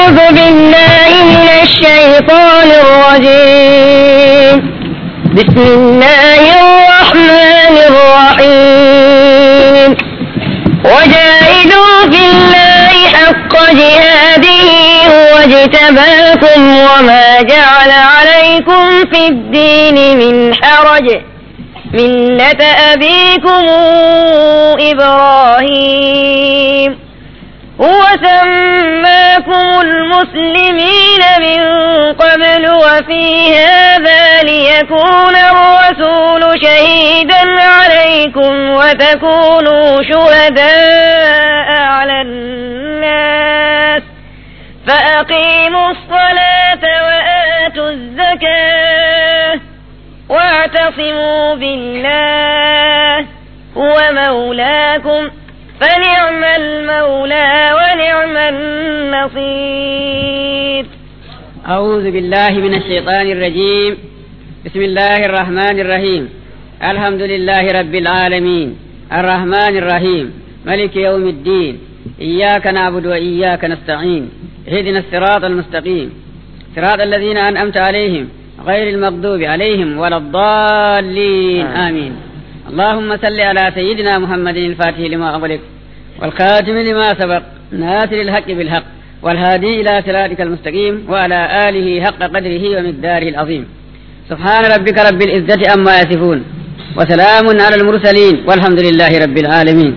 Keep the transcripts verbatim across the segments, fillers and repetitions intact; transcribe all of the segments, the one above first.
أعوذ بالله من الشيطان الرجيم. بسم الله الرحمن الرحيم. وجاهدوا في الله حق جهاده هو اجتباكم وما جعل عليكم في الدين من حرج ملة أبيكم إبراهيم هو سماكم المسلمين من قبل وفي هذا ليكون الرسول شهيدا عليكم وتكونوا شهداء على الناس فأقيموا الصلاة وآتوا الزكاة واعتصموا بالله هو مولاكم فنعم المولى ونعم النصير. أعوذ بالله من الشيطان الرجيم. بسم الله الرحمن الرحيم. الحمد لله رب العالمين الرحمن الرحيم ملك يوم الدين إياك نعبد وإياك نستعين اهدنا الصراط المستقيم صراط الذين أنعمت عليهم غير المغضوب عليهم ولا الضالين آمين. اللهم صل على سيدنا محمد الفاتح لما أغلق والخاتم لما سبق ناصر الحق بالحق والهادي إلى صراطك المستقيم وعلى آله حق قدره ومقداره العظيم. سبحان ربك رب العزة عما يصفون وسلام على المرسلين والحمد لله رب العالمين.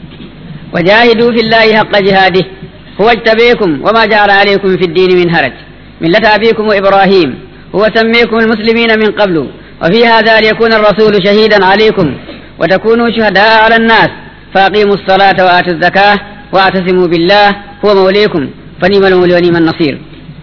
وجاهدوا في الله حق جهاده هو اجتبيكم وما جعل عليكم في الدين من حرج ملة أبيكم إبراهيم هو سميكم المسلمين من قبل وفي هذا ليكون الرسول شهيدا عليكم وتكونوا شهداء على الناس فأقيموا الصلاة وآتوا الزكاة واعتصموا بالله هو موليكم فنعم المولى ونعم النصير.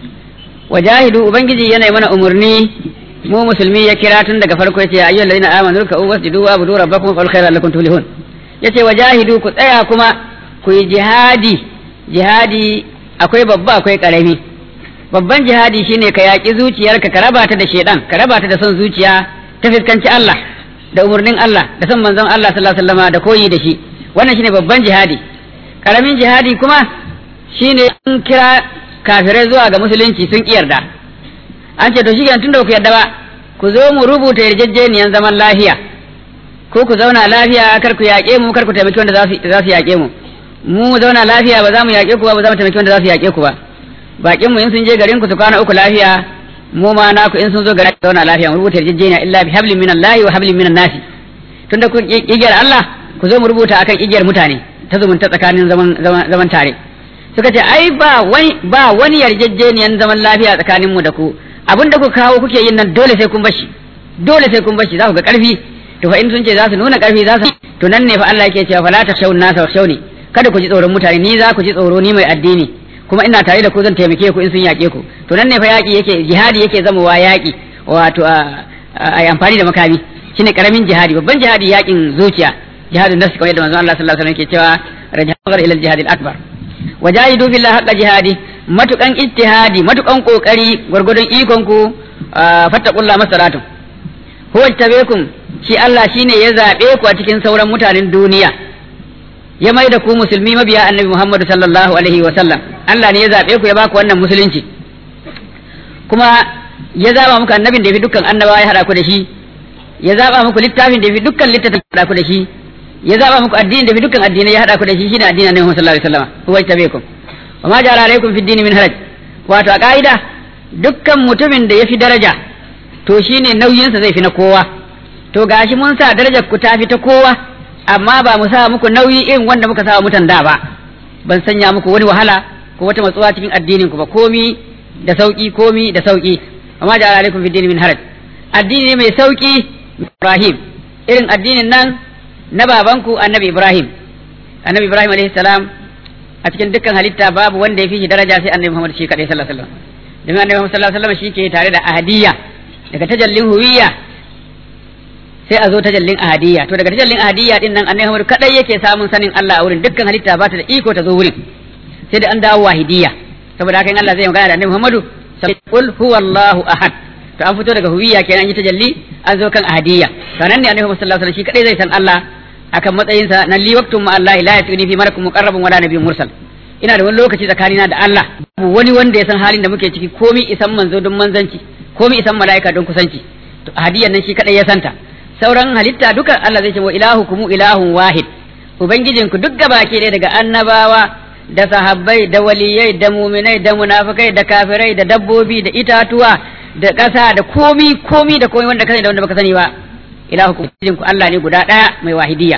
وجاهدوا ubangiji yana mana umurni mu musulmi ya kira tun daga farko yace ayyuhal ladina amanu ruk'u wasjudu wa'budu rabbakum fal khayra lakum tuflihun. yace wajahidu ku tsaya kuma ku yi jihadi. Jihadi akwai babba akwai karami. Babban jihadi shine ka yaki zuciyarka ka raba ta da shedan ka raba ta da son zuciya ta fiskanci Allah da umurnin Allah da son manzon Allah sallallahu alaihi wasallam da koyi da shi. Wannan shine babban jihadi. Karamin jihadi kuma shine in kira kafirai zuwa ga musulunci sun ki yarda an ce to shi tunda ku yarda ba ku zo mu rubuta yarjejeniyan zaman lafiya ko ku zauna lafiya kar ku yaƙe mu kar ku taimaki wanda za su za su yaƙe mu mu zauna lafiya ba za mu yaƙe ku ba ba za mu taimaki wanda za su yaƙe ku ba bakin mu in sun je garin ku su kwana uku lafiya mu ma naku in sun zo garin ku zauna lafiya mu rubuta yarjejeniya illa bi hablin minallahi wa hablin minan nasi tunda kun igiyar Allah ku zo mu rubuta akan igiyar mutane ta zumunta tsakanin zaman zaman tare suka ce ai ba wani ba wani yarjejeniyan zaman lafiya tsakanin mu da ku abinda ku kawo kuke yin nan dole sai kun bashi dole sai kun bashi za ku ga karfi to fa in sun ce za su nuna karfi za su to nan ne fa Allah yake cewa fala takhshawun nasa wakhshawni kada ku ji tsoron mutane ni za ku ji tsoro ni mai addini kuma ina tare da ku zan taimake ku in sun yake ku to nan ne fa yaki yake jihadi yake zama wa yaki wato a amfani da makami shine karamin jihadi. Babban jihadi yakin zuciya jihadun nafsi kamar yadda manzon Allah sallallahu alaihi wasallam yake cewa rajahar ila al-jihad al-akbar. wajahidu billahi haqqa jihadi matukan ijtihadi matukan kokari gurgudun ikon ku fattaqullaha masalatun huwa tabekum shi Allah shine ya zabe ku a cikin sauran mutanen duniya ya maida ku musulmi mabiya annabi Muhammad sallallahu alaihi wasallam. Allah ne ya zabe ku ya baku wannan musulunci kuma ya zaba muku annabin da yafi dukkan annabawa ya hada ku da shi ya zaba muku littafin da yafi dukkan littafin da hada ku da shi ya zaba muku addinin da fi dukkan addinai ya hada ku da shi shine addinin Annabi sallallahu alaihi wasallam huwa tabekum wa ma ja'ala alaikum fi dini min haraj. Wato a kaida dukkan mutumin da yafi daraja to shine nauyin sa zai fi na kowa to gashi mun sa darajar ku ta fi ta kowa amma ba mu sa muku nauyi irin wanda muka sa mutan da ba ban sanya muku wani wahala ko wata matsuwa cikin addinin ku ba komi da sauki komi da sauki wa ma ja'ala alaikum fi dini min haraj. Addini mai sauki Ibrahim irin addinin nan na babanku annabi Ibrahim. Annabi Ibrahim alaihi salam a cikin dukkan halitta babu wanda ya fi shi daraja sai annabi Muhammad shi kadai sallallahu alaihi wasallam. Domin annabi Muhammad sallallahu alaihi wasallam shi ke tare da ahadiyya daga tajallin huwiyya sai a zo tajallin ahadiyya to daga tajallin ahadiyya din nan annabi Muhammad kadai yake samun sanin Allah a wurin dukkan halitta ba ta da iko ta zo wurin sai da an dawo wahidiyya saboda haka in Allah zai magana da annabi Muhammad qul huwallahu ahad to an fito daga huwiyya kenan yi tajalli an zo kan ahadiyya to nan ne annabi Muhammad sallallahu alaihi wasallam shi kadai zai san Allah akan matsayinsa na li waqtum ma Allah la yatuni fi malakum muqarrabun wala nabiyyun mursal ina da wani lokaci tsakanina da Allah wani wanda ya san halin da muke ciki komi isan manzo don manzanci komi isan mala'ika don kusanci to hadiyan nan shi kadai ya santa sauran halitta duka Allah zai ce wa ilahukum ilahun wahid ubangijinku duk gabaki ɗaya daga annabawa da sahabbai da waliyai da muminai da munafikai da kafirai da dabbobi da itatuwa da ƙasa da komi komi da komi wanda ka sani da wanda baka sani ba ilahukum ubangijinku Allah ne guda ɗaya mai wahidiyya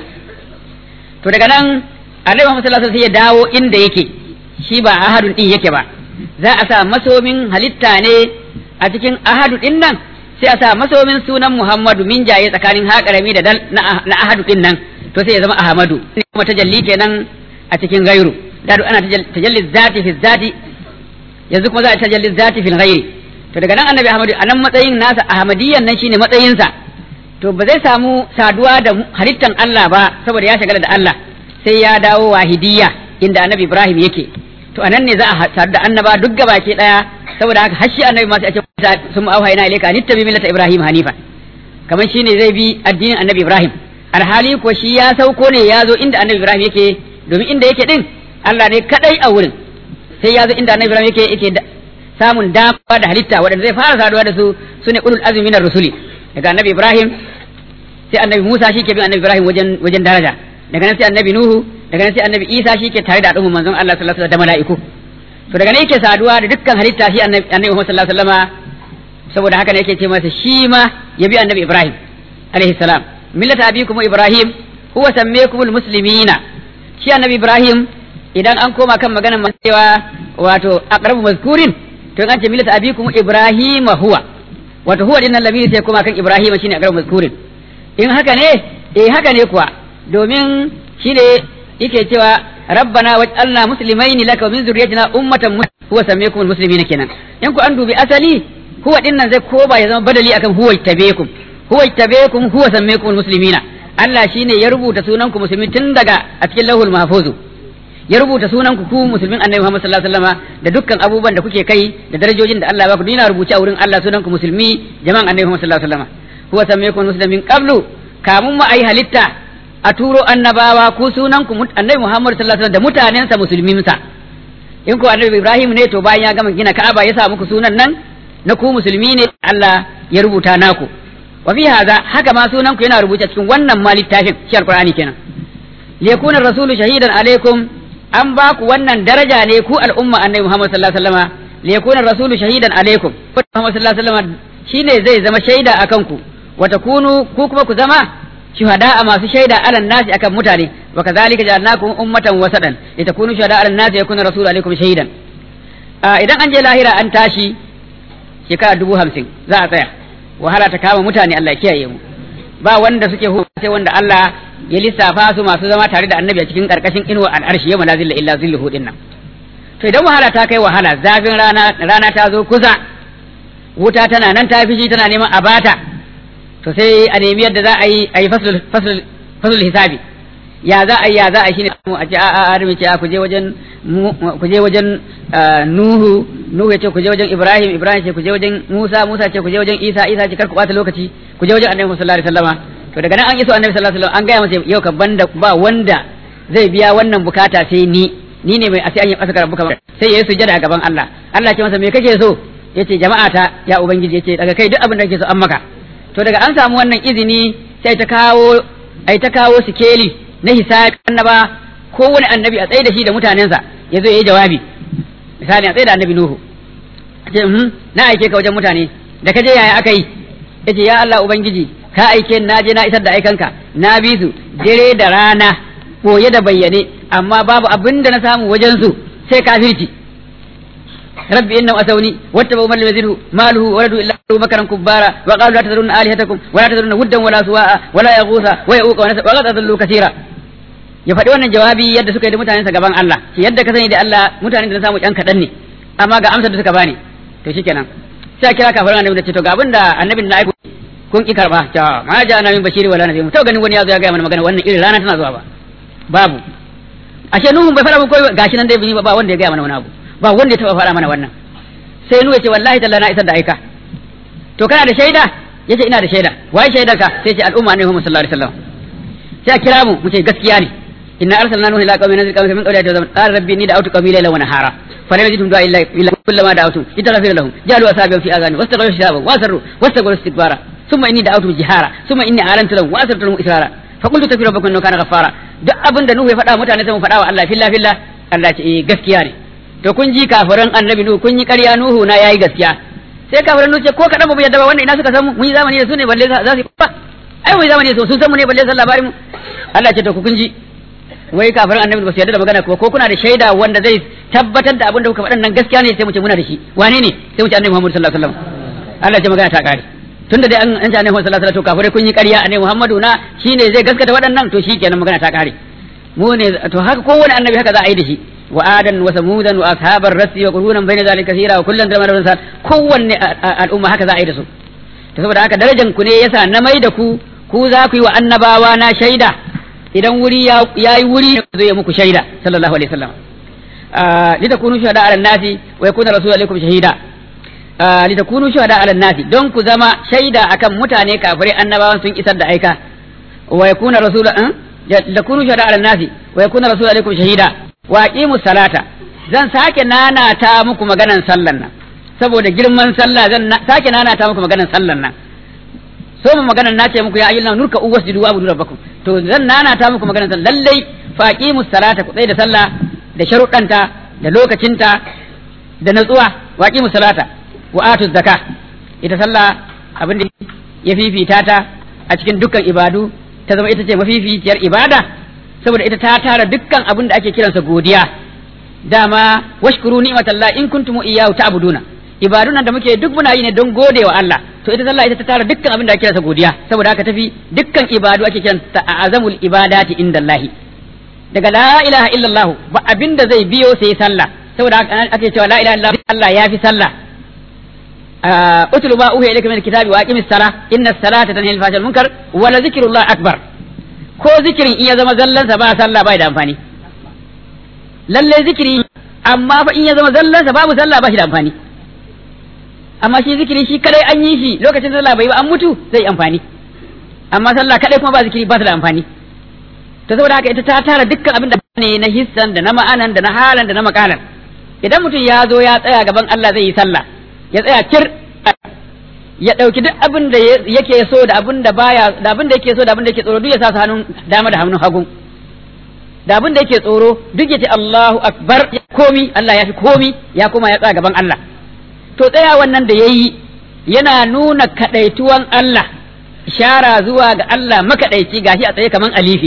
to daga nan Annabi Muhammad sallallahu alaihi wasallam sai ya dawo inda yake shi ba ahadun din yake ba za a sa masomin halitta ne a cikin ahadu din nan sai a sa masomin sunan Muhammadu min jaye tsakanin haƙarami da dal na ahadu din nan to sai ya zama Ahmadu kuma tajalli kenan a cikin gairu da ana tajalli zati fi zati yanzu kuma za a tajalli zati fil ghairi to daga nan Annabi Ahmadu anan matsayin nasa Ahmadiyyan nan shine matsayin sa to ba zai samu saduwa da halittan Allah ba saboda ya shagala da Allah sai ya dawo wahidiyya inda Annabi Ibrahim yake to anan ne za a sadu da annaba duk gabaki daya saboda haka hashi Annabi ma sai a ce sun auhayna ilayka nittabi millata Ibrahim hanifa kamar shine zai bi addinin Annabi Ibrahim alhali ko shi ya sauko ne ya zo inda Annabi Ibrahim yake domin inda yake din Allah ne kadai a wurin sai ya zo inda Annabi Ibrahim yake yake samun dama da halitta wadanda zai fara saduwa da su sune ulul azmi minar rusuli daga Annabi Ibrahim sai Annabi Musa shi ke bin Annabi Ibrahim wajen wajen daraja daga nan sai Annabi Nuhu daga nan sai Annabi Isa shi ke tare da al'umman manzon Allah sallallahu alaihi wasallam da mala'iku to daga nan yake saduwa da dukkan halitta shi Annabi Muhammad sallallahu alaihi wasallama saboda haka ne yake ce masa shi ma ya bi Annabi Ibrahim alaihi salam millata abikum Ibrahim huwa sammaykumul muslimina shi Annabi Ibrahim idan an koma kan maganar man cewa wato aqrabu mazkurin to an ce millata abikum Ibrahim huwa wato huwa dinnan lamiri sai koma kan Ibrahim shine aqrabu mazkurin in haka ne eh haka ne kuwa domin shine yake cewa rabbana waj'alna muslimaini laka wa min zurriyyatina ummatan huwa sammaykumul muslimina kenan in ku an dubi asali huwa dinnan zai koba ya zama badali akan huwa tabekum huwa tabekum huwa sammaykumul muslimina Allah shine ya rubuta sunanku musulmi tun daga a cikin lauhul mahfuz ya rubuta sunanku ku musulmin Annabi Muhammad sallallahu alaihi wasallama da dukkan abubuwan da kuke kai da darajojin da Allah ya baku dina rubuce a wurin Allah sunanku musulmi jama'an Annabi Muhammad sallallahu alaihi wasallama huwa sammaykumul muslimin qablu kamun mu ayi halitta a turo annabawa ku sunan ku Annabi Muhammad sallallahu alaihi wasallam da mutanensa musulminsa in ku Annabi Ibrahim ne to bayan ya gama gina Ka'aba ya sa muku sunan nan na ku musulmi ne Allah ya rubuta naku wa fi hada haka ma sunan ku yana rubuce cikin wannan ma littafin shi alqur'ani kenan liyakuna rasulu shahidan alaikum an ba ku wannan daraja ne ku al'umma Annabi Muhammad sallallahu alaihi wasallam liyakuna rasulu shahidan alaikum Muhammad sallallahu alaihi wasallam shine zai zama shaida akan ku wa takunu ku kuma ku zama shuhada masu shaida ala nasi akan mutane wa kazalika ja'alnakum ummatan wasadan litakunu shuhada ala nasi yakuna rasulu alaikum shahidan idan an je lahira an tashi shekara dubu hamsin za a tsaya wahala ta kama mutane Allah ya kiyaye mu ba wanda suke hu sai wanda Allah ya lissafa su masu zama tare da annabi a cikin karkashin inuwa al'arshi yawma la zilla illa zilluhu dinnan to idan wahala ta kai wahala zafin rana rana ta zo kusa wuta tana nan ta fishi tana neman a bata to sai a nemi yadda za a yi a yi fasul hisabi ya za a yi ya za a yi shine a ce a a ce a ku je wajen ku je wajen Nuhu Nuhu ya ce ku je wajen Ibrahim Ibrahim ce ku je wajen Musa Musa ce ku je wajen Isa Isa ce kar ku bata lokaci ku je wajen Annabi sallallahu alaihi wasallama to daga nan an iso Annabi sallallahu alaihi wasallam an gaya masa yau ka banda ba wanda zai biya wannan bukata sai ni ni ne mai asi an yi asaka rabbuka sai yayi sujada a gaban Allah Allah ce masa me kake so yace jama'ata ya ubangiji yace daga kai duk abin da kake so an maka to daga an samu wannan izini sai ta kawo ai ta kawo sikeli na hisabi annaba kowane annabi a tsaye da shi da mutanensa ya zo yayi jawabi misali a tsaye da annabi Nuhu ce hm na aike ka wajen mutane da kaje yaya aka yi yace ya Allah ubangiji ka aike na je na isar da aikanka na bi su dare da rana boye da bayyane amma babu abin da na samu wajen su sai kafirci rabbi innahum asawni wattabu man lam yazidhu maluhu wa radu illa makaran kubbara wa qalu la tadrunna alihatakum wa la tadrunna wuddan wala suwa'a wala yaghutha wa yauqa wa nasra wa qad adallu kaseera ya faɗi wannan jawabi yadda suka yi da mutanensa gaban Allah shi yadda ka sani da Allah mutanen da na samu ƴan kaɗan ne amma ga amsar da suka bani to shikenan sai a kira kafirin annabi da ce to ga abin da annabin na aiko kun ki karba ta ma ja na min bashiri wala nabi mu to ganin wani ya zo ya ga mana magana wannan irin rana tana zuwa ba babu ashe nuhun bai fara mun koyi gashi nan dai bi ba wanda ya ga mana wani abu ba wanda ya taba fara mana wannan sai nuhu ya ce wallahi talla na isar da aika to kana da shaida yace ina da shaida wai shaidar ka sai ce al'umma ne Muhammad sallallahu alaihi wasallam sai a kira mu mu ce gaskiya ne inna arsalna nuha ila qaumin nazir qaumin min qawli ta zaman qala rabbi inni da'awtu qaumi laylan wa nahara فلم يجدهم دعاء إلا كلما دعوتهم لتغفر لهم جعلوا أصابعهم في آذانهم واستغفروا شتابهم وأسروا واستكبروا استكبارا ثم إني دعوتهم جهارا ثم إني أعلنت لهم وأسررت لهم إسرارا فقلت استغفروا ربكم إنه كان غفارا duk abin da Nuhu ya faɗa mutane sai mu faɗa wa Allah fillah fillah Allah ce eh gaskiya ne to kun ji kafiran annabi Nuhu kun yi ƙarya Nuhu na yayi gaskiya sai kafiran Nuhu ce ko kadan ba mu yadda ba wannan ina suka san mu mun yi zamani da su ne balle za su ba ai mun yi zamani da su sun san mu ne balle san labarin mu Allah ce to ku kun ji wai kafiran annabi ba su yarda da magana ko ko kuna da shaida wanda zai tabbatar da abin da kuka faɗan nan gaskiya ne sai mu ce muna da shi wane ne sai mu ce annabi Muhammad sallallahu alaihi wasallam Allah ce magana ta kare tunda dai an an ce annabi sallallahu alaihi wasallam to kafirai kun yi ƙarya annabi Muhammadu na shine zai gaskata waɗannan to shikenan magana ta kare mu ne to haka kowane annabi haka za a yi da shi wa adan wa samudan wa ashabar rasi wa qurunan bayna zalika kaseera wa kullan dama da kowanne al'umma haka za a yi da su to saboda haka darajar ku ne yasa na mai da ku ku za ku yi wa annabawa na shaida idan wuri ya yi wuri zai yi muku shaida sallallahu alaihi wasallam litakunu shuhada ala nasi wa yakuna rasulu alaikum shahida litakunu shuhada ala nasi don ku zama shaida akan mutane kafirai annabawan sun isar da aika wa yakuna rasulu litakunu shuhada ala nasi wa yakuna rasulu alaikum shahida wa aqimus salata zan sake nanata muku maganan sallan nan saboda girman sallah zan sake nanata muku maganan sallan nan so mu maganan nace muku ya ayyuhan nurka uwasjudu wa abudu rabbakum to zan nanata muku maganan sallah lallai faqimus salata ku tsaya da sallah da sharuɗanta da lokacinta da natsuwa waqimus salata wa atuz zakah ita sallah abin da ya fifita ta a cikin dukkan ibadu ta zama ita ce mafificiyar ibada saboda ita ta tara dukkan abin da ake kiransa godiya dama washkuru ni'matallahi in kuntum iyyahu ta'buduna ibadun da muke duk muna yi ne don gode wa Allah to ita sallah ita ta tara dukkan abin da ake kiransa godiya saboda haka tafi dukkan ibadu ake kiransa azamul ibadati indallahi daga la ilaha illallah ba abin da zai biyo sai sallah saboda haka ake cewa la ilaha illallah Allah yafi sallah utlu ma uhiya ilayka min alkitabi wa aqimis salah inna as-salata tanhi anil fahsha'i wal munkar wa la zikrullah akbar ko zikirin iya zama zallansa ba sallah bai da amfani lalle zikiri amma fa in ya zama zallansa babu sallah ba shi da amfani amma shi zikiri shi kadai an yi shi lokacin sallah bai ba an mutu zai amfani amma sallah kadai kuma ba zikiri ba ta da amfani to saboda haka ita ta tara dukkan abin da ne na hissan da na ma'anan da na halan da na makalan idan mutum ya zo ya tsaya gaban Allah zai yi sallah ya tsaya kir ya dauki duk abin da yake so da abin da baya da abin da yake so da abin da yake tsoro duk ya sa su hannun dama da hannun hagu da abin da yake tsoro duk ya ce Allahu akbar komi Allah ya fi komi ya kuma ya tsaya gaban Allah to tsaya wannan da yayi yana nuna kadaituwan Allah ishara zuwa ga Allah makadaici gashi a tsaye kaman alifi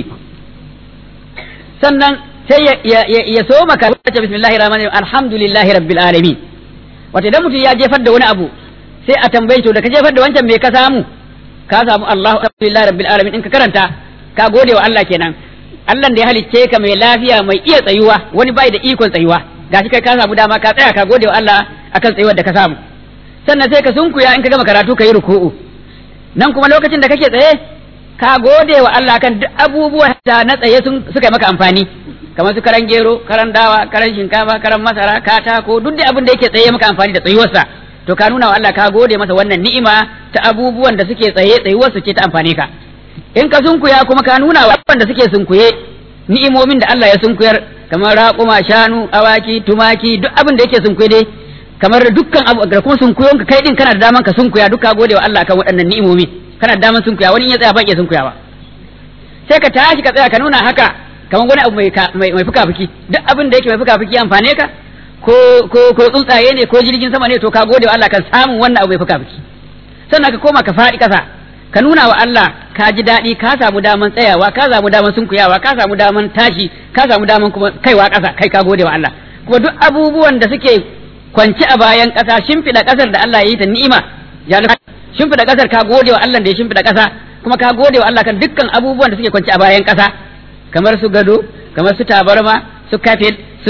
sannan sai ya ya, ya so maka ce bismillahir rahmanir rahim alhamdulillahi rabbil alamin wato idan mutum ya jefar da wani abu sai a tambaye to da ka jefar da wancan me ka samu ka samu Allahu alhamdulillahi rabbil alamin in ka karanta ka gode wa Allah kenan Allah da ya halicce ka mai lafiya mai iya tsayuwa wani bai da ikon tsayuwa gashi kai ka samu dama ka tsaya ka gode wa Allah akan tsayuwar da ka samu sannan sai ka sunkuya in ka gama karatu ka yi ruku'u nan kuma lokacin da kake tsaye ka gode wa Allah kan duk abubuwa da na tsaye sun suka maka amfani kamar su karan gero karan dawa karan shinkafa karan masara katako duk da abin da yake tsaye maka amfani da tsayuwarsa to ka nuna wa Allah ka gode masa wannan ni'ima ta abubuwan da suke tsaye tsayuwarsu ce ta amfane ka in ka sunkuya kuma ka nuna wa wanda suke sunkuye ni'imomin da Allah ya sunkuyar kamar raƙuma shanu awaki tumaki duk abin da yake sunkuye dai kamar dukkan abu da kuma sunkuyon ka kai din kana da daman ka sunkuya duka gode wa Allah kan waɗannan ni'imomi kana da daman sunkuya wani in ya tsaya ba ke sunkuya ba sai ka tashi ka tsaya ka nuna haka kamar wani abu mai mai fuka-fuki duk abin da yake mai fuka-fuki amfane ka ko ko ko tsuntsaye ne ko jirgin sama ne to ka gode wa Allah kan samun wannan abu mai fuka-fuki sannan ka koma ka faɗi ƙasa ka nuna wa Allah ka ji daɗi ka samu daman tsayawa ka samu daman sunkuyawa ka samu daman tashi ka samu daman kuma kaiwa ƙasa kai ka gode wa Allah kuma duk abubuwan da suke kwanci a bayan ƙasa shimfiɗa ƙasar da Allah ya yi ta ni'ima ya shimfiɗa ƙasar ka gode wa Allah da ya shimfiɗa ƙasa kuma ka gode wa Allah kan dukkan abubuwan da suke kwanci a bayan ƙasa kamar su gado kamar su tabarma su kafet su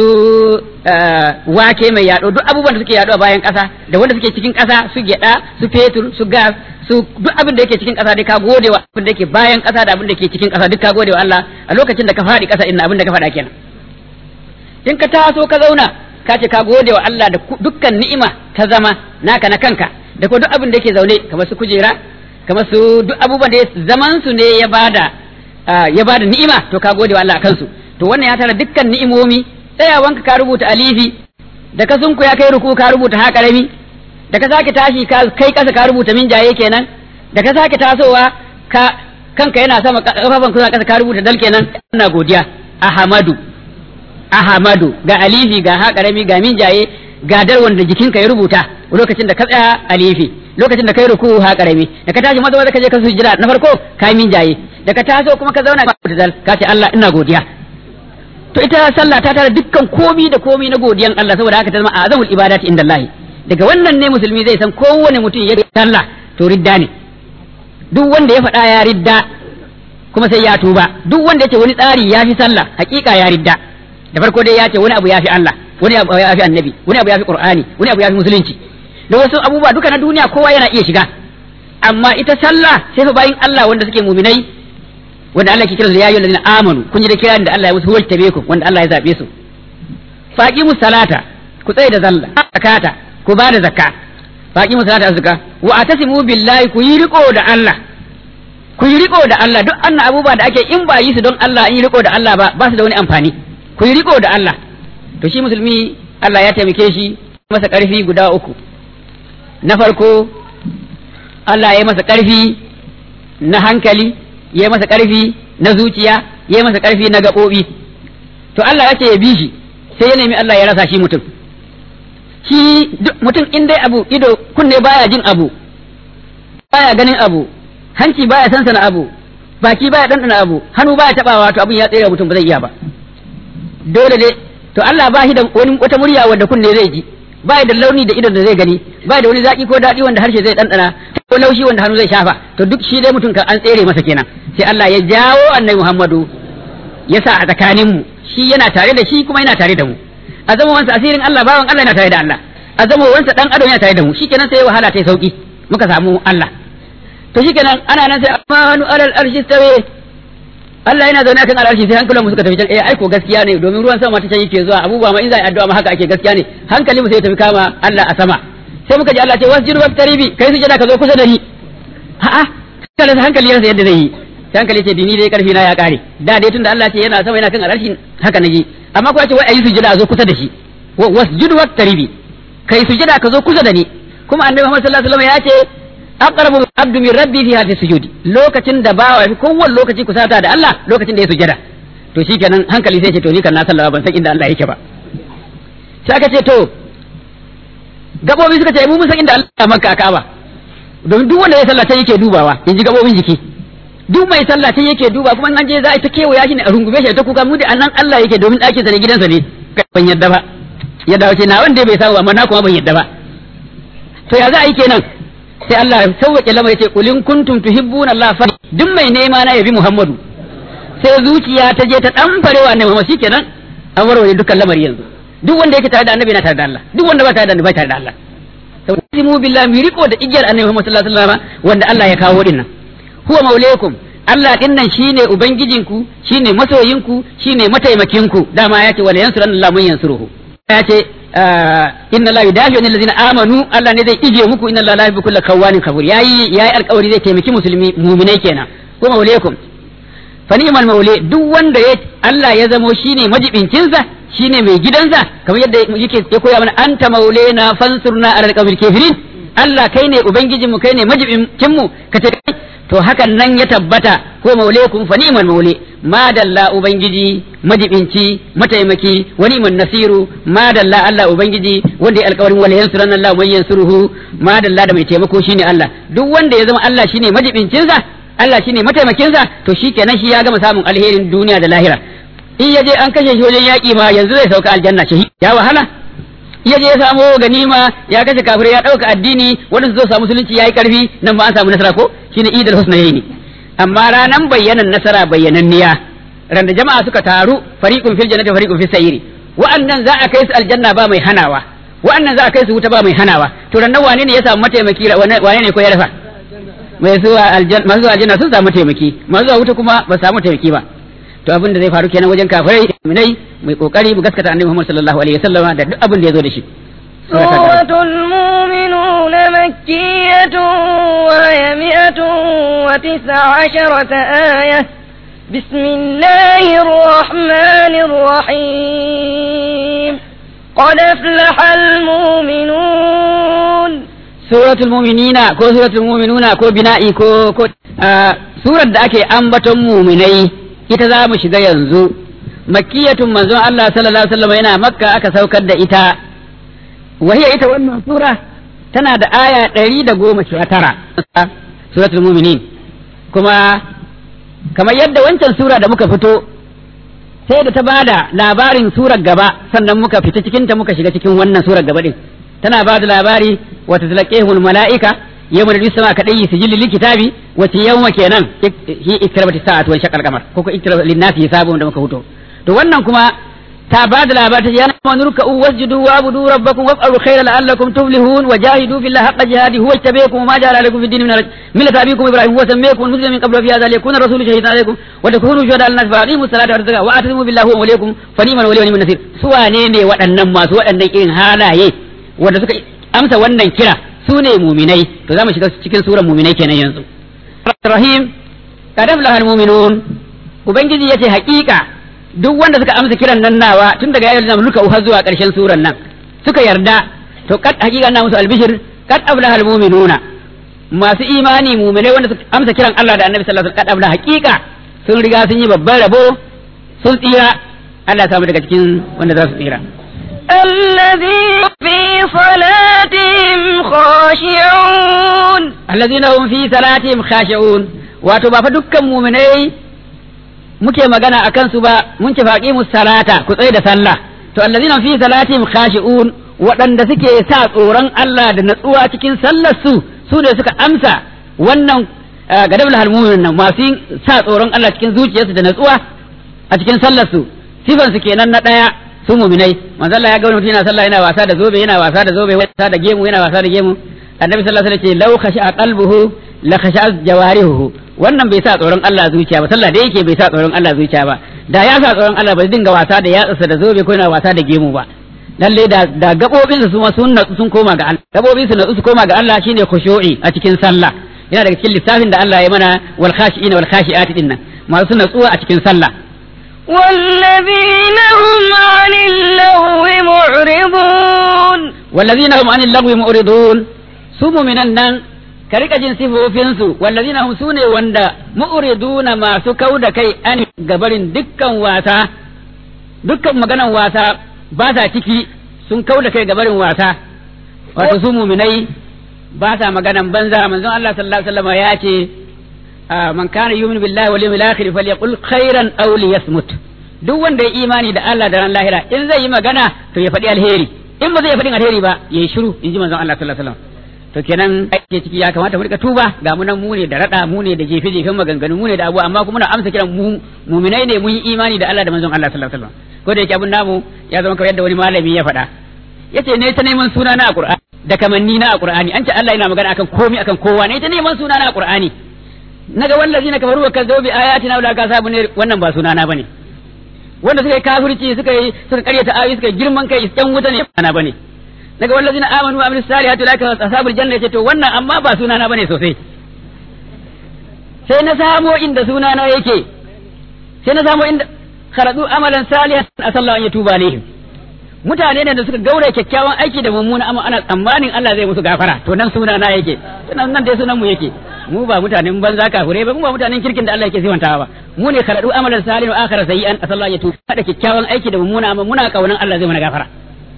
wake mai yaɗo duk abubuwan da suke yaɗo a bayan ƙasa da wanda suke cikin ƙasa su gyaɗa su fetur su gas su duk abin da yake cikin ƙasa dai ka gode wa abin da yake bayan ƙasa da abin da yake cikin ƙasa duk ka gode wa Allah a lokacin da ka faɗi ƙasa inna abin da ka faɗa kenan in ka taso ka zauna ka ce ka gode wa Allah da dukkan ni'ima ta zama naka na kanka da ko duk abin da yake zaune kamar su kujera kamar su duk abubuwan da zaman su ne ya bada ya bada ni'ima to ka gode wa Allah akan su to wannan ya tara dukkan ni'imomi tsayawanka ka rubuta alifi da ka sunku ya kai ruku ka rubuta ha karami da ka sake tashi ka kai kasa ka rubuta min jaye kenan da ka sake tasowa ka kanka yana sama kafafan kuna kasa ka rubuta dal kenan ina godiya ahmadu ahmadu ga alifi ga ha karami ga min jaye ga dar wanda jikinka ya rubuta lokacin da ka tsaya alifi lokacin da kai ruku ha karami da ka tashi maza ka je ka sujjada na farko ka min jaye da ka taso kuma ka zauna ka dal ka ce Allah ina godiya to ita sallah ta tara dukkan komi da komi na godiyan Allah saboda haka ta zama azamul ibadati inda Allah daga wannan ne musulmi zai san kowane mutum ya sallah to ridda ne duk wanda ya faɗa ya ridda kuma sai ya tuba duk wanda ya ce wani tsari ya fi sallah hakika ya ridda da farko dai ya ce wani abu ya fi Allah wani abu ya fi annabi wani abu ya fi qur'ani wani abu ya fi musulunci da wasu abubuwa duka na duniya kowa yana iya shiga amma ita sallah sai fa bayin Allah wanda suke muminai wanda Allah ke kira da yayyul ladina amanu kun ji da kiran da Allah ya musu wajtabe ku wanda Allah ya zabe su faqimus salata ku tsaye da sallah zakata ku ba da zakka faqimus salata zakka wa atasimu billahi ku yi riko da Allah ku yi riko da Allah duk annan abubuwa da ake in ba yi su don Allah in yi riko da Allah ba ba su da wani amfani ku yi riko da Allah to shi musulmi Allah ya taimake shi masa karfi guda uku na farko Allah ya masa karfi na hankali ya masa ƙarfi na zuciya ya masa ƙarfi na gaɓoɓi to Allah ya ce ya bi shi sai ya nemi Allah ya rasa shi mutum shi mutum in dai abu ido kunne baya jin abu baya ganin abu hanci baya sansana abu baki baya ɗanɗana abu hannu baya taɓawa to abin ya tsere mutum ba zai iya ba dole dai to Allah ba shi da wani wata murya wanda kunne zai ji ba da launi da idon da zai gani ba da wani zaki ko daɗi wanda harshe zai ɗanɗana ko laushi wanda hannu zai shafa to duk shi dai mutum kan an tsere masa kenan sai Allah ya jawo annabi Muhammadu ya sa a tsakanin mu shi yana tare da shi kuma yana tare da mu a zama wansa asirin Allah bawan Allah yana tare da Allah a zama wansa dan adam yana tare da mu shikenan sai wahala ta sauki muka samu Allah to shikenan ana nan sai amanu alal arshi tawe Allah yana zaune akan al'arshi sai hankalin mu suka tafi can eh ai ko gaskiya ne domin ruwan sama ta can yake zuwa abubuwa ma in za a addu'a ma haka ake gaskiya ne hankalin mu sai tafi kama Allah a sama sai muka ji Allah ce wasjud waqtaribi kai su jira ka zo kusa da ni a'a kala hankali yarsa yadda zai yi sai hankali ce dini dai karfi na ya kare da dai tunda Allah ce yana sama yana kan al'arshi haka naji amma ko ya ce wai ayi sujada a zo kusa da shi wasjud waqtaribi kai sujada ka zo kusa da ni kuma annabi Muhammad sallallahu alaihi wasallam ya ce aqrabu abdu min rabbi fi hadhihi sujudi lokacin da bawa fi kowanne lokaci kusata da Allah lokacin da ya sujada to shikenan hankali sai ce to ni kan na sallama ban san inda Allah yake ba sai aka ce to gabobi suka ce mu mun san inda Allah ya maka Ka'aba don duk wanda ya sallah sai yake dubawa inji gabobin jiki duk mai sallah sai yake duba kuma an je za a ta kewaya shi ne a rungume shi ta kuka mu da annan Allah yake domin ɗakin sa ne gidansa ne ban yadda ba yadda wace na wanda bai samu amma na kuma ban yadda ba to ya za a yi kenan sai Allah ya sauke lamar yace qul in kuntum tuhibbuna Allah fa duk mai nema na yabi Muhammadu sai zuciya ta je ta danfarewa annabi Muhammad shikenan an warware dukkan lamari yanzu duk wanda yake tare da annabi na tare da Allah duk wanda ba tare da annabi ba tare da Allah saboda mu billahi mi riko da igiyar annabi Muhammad sallallahu alaihi wasallam wanda Allah ya kawo dinnan huwa maulaikum Allah dinnan shine ubangijinku shine masoyinku shine mataimakinku dama yace wala yansuranallahu man yansuruhu yace inna la yudafi anil ladina amanu Allah ne zai ije muku inna la yuhibbu kulla kawanin kafur yayi yayi alƙawari zai taimaki musulmi mu'minai kenan ko maulaikum fa ni'mal maule duk wanda ya Allah ya zamo shine majibincin sa shine mai gidansa kamar yadda yake ya koya mana anta maulena fansurna alal qawmil kafirin Allah kai ne ubangijin mu kai ne majibincin mu kace to hakan nan ya tabbata ko maulaikum fa ni'mal maule ma dalla ubangiji majibinci mataimaki wani man nasiru ma dalla Allah ubangiji wanda ya alƙawarin wala yansuranna Allah man yansuruhu ma dalla da mai taimako shine Allah duk wanda ya zama Allah shine majibincin sa Allah shine mataimakin sa to shikenan shi ya gama samun alherin duniya da lahira in yaje an kashe shi wajen yaki ma yanzu zai sauka aljanna shi ya wahala yaje ya samu ganima ya kashe kafirai ya dauka addini wanda su zo samu musulunci yayi karfi nan ba an samu nasara ko shine idul husnayni amma ranan bayyanan nasara bayyananniya ran da jama'a suka taru fariqun fil jannati fariqun fis sayri wa'annan za a kai su aljanna ba mai hanawa wa'annan za a kai su wuta ba mai hanawa to ran wane ne ya samu mataimaki wane ne ko ya rasa mai zuwa aljanna masu aljanna sun samu taimaki masu zuwa wuta kuma ba samu taimaki ba to abin da zai faru kenan wajen kafirai minai mai kokari mu gaskata annabi Muhammad sallallahu alaihi wasallam da duk abin da yazo da shi suratul mu'minun makkiyatun wa hiya mi'atun wa tis'a asharata ayah bismillahir rahmanir rahim قد أفلح المؤمنون. سورة المؤمنين كو سورة المؤمنون كو بنائي كو كو آه سورة داكي أنبتم مؤمني إتزام شغا ينزو مكية منزو الله صلى الله عليه وسلم هنا مكة أكا سوكد إتا وهي إتا وأنه سورة تنادى آية تريد قوم شعترى سورة المؤمنين كما كما يبدأ وانشان سورة دا مكا فتو سيدة تبادا لابارين سورة قبا سنة مكا فتو تكين تمكا شغا تكين وانا سورة قبا دي تنا بعد لاباري وتتلقيه الملائكة يوم الذي السماء كدي سجل للكتاب وتي يوم كينان هي اقتربت الساعة وانشق القمر كوكو اقترب للناس حسابهم da muka huto to wannan kuma ta bada labarin ya na nurka wasjudu wa'budu rabbakum waf'alu khayra la'allakum tuflihun wajahidu billahi haqqa jihadi huwa ittabakum ma ja'ala lakum fid din min millati abikum ibrahim huwa sammaykum muslimin min qablu fi hadha liyakuna rasulu shahidan alaykum wa takunu shuhada lin nas fa aqimu salata wa zakata wa atimu billahi wa alaykum fa ni'mal waliyyu min nasir suwane ne waɗannan masu waɗannan irin halaye wanda suka amsa wannan kira su ne muminai to za mu shiga cikin surar muminai kenan yanzu rahim kadam lahal mu'minun ubangiji yace hakika duk wanda suka amsa kiran nan nawa tun daga yayin da muka har zuwa karshen surar nan suka yarda to kad hakika na musu albishir kad ablahal mu'minuna masu imani muminai wanda suka amsa kiran Allah da Annabi sallallahu alaihi wasallam kad ablah hakika sun riga sun yi babban rabo sun tsira Allah ya samu daga cikin wanda za su tsira الذين في صلاتهم خاشعون الذين هم في صلاتهم خاشعون wato ba fa dukkan mu'minai muke magana akan su ba mun ce faqimus salata ku tsaye da sallah to allazina fi salatihim khashi'un waɗanda suke sa tsoron Allah da natsuwa cikin sallar su su ne suka amsa wannan gadabul halmumin nan masu sa tsoron Allah cikin zuciyarsu da natsuwa a cikin sallar su sifan su kenan na daya su mu'minai manzo Allah ya ga wani mutum yana sallah yana wasa da zobe yana wasa da zobe wasa da gemu yana wasa da gemu annabi sallallahu alaihi wasallam ce law khasha'a qalbuhu la khasha'a jawarihu wannan bai sa tsoron Allah zuciya ba sallah da yake bai sa tsoron Allah zuciya ba da ya sa tsoron Allah ba zai dinga wasa da yatsarsa da zobe ko yana wasa da gemu ba lalle da da gabobin su ma sun natsu sun koma ga Allah gabobin su natsu su koma ga Allah shine khushu'i a cikin sallah yana daga cikin lissafin da Allah ya mana wal khashi'ina wal khashi'ati dinnan masu natsuwa a cikin sallah والذين هم عن اللغو معرضون والذين هم عن اللغو معرضون سموا من النن كريكا جنسي فوفينسو والذين هم سوني وندا معرضون ما سكودا كي أن قبرين دكا واسا دكا مغانا واسا باسا تكي سن كودا كي قبرين واسا وتسموا مني باسا مغانا بنزا منزون الله صلى الله عليه وسلم ياتي آه من كان يؤمن بالله واليوم الآخر فليقل خيرا أو ليصمت duk wanda ya imani da Allah da ran lahira in zai yi magana to ya faɗi alheri in ba zai faɗi alheri ba ya yi shiru in ji manzon Allah sallallahu alaihi wasallam to kenan ake ciki ya kamata mu rika tuba ga mu nan mu ne da rada mu ne da jefe jefen maganganu mu ne da abu amma kuma muna amsa kiran mu mu'minai ne mun yi imani da Allah da manzon Allah sallallahu alaihi wasallam ko da yake abun namu ya zama kamar yadda wani malami ya faɗa yace ne ta neman suna na a Qur'ani da kamanni na a Qur'ani an ce Allah yana magana akan komai akan kowa ne ta neman suna na a Qur'ani naga wallazina kafaru wa kazzabu bi ayatina wala kasabu ne wannan ba sunana bane wanda suka yi kafirci suka yi suka karyata ayoyi suka girman kai yan wuta ne ana bane naga wallazina amanu wa amilus salihati laka ashabul janna ce to wannan amma ba sunana bane sosai sai na samo inda sunana yake sai na samo inda kharadu amalan salihan asallahu an yatuba alaihim mutane ne da suka gaure kyakkyawan aiki da mummuna amma ana tsammanin Allah zai musu gafara to nan sunana yake nan nan dai sunan mu yake mu ba mutanen banza kafure ba mu ba mutanen kirkin da Allah yake siwantawa ba mu ne karadu amalan salihin wa akhara sayyi'an asallahu ya tuba da kikkiawan aiki da mummuna amma muna kaunan Allah zai mana gafara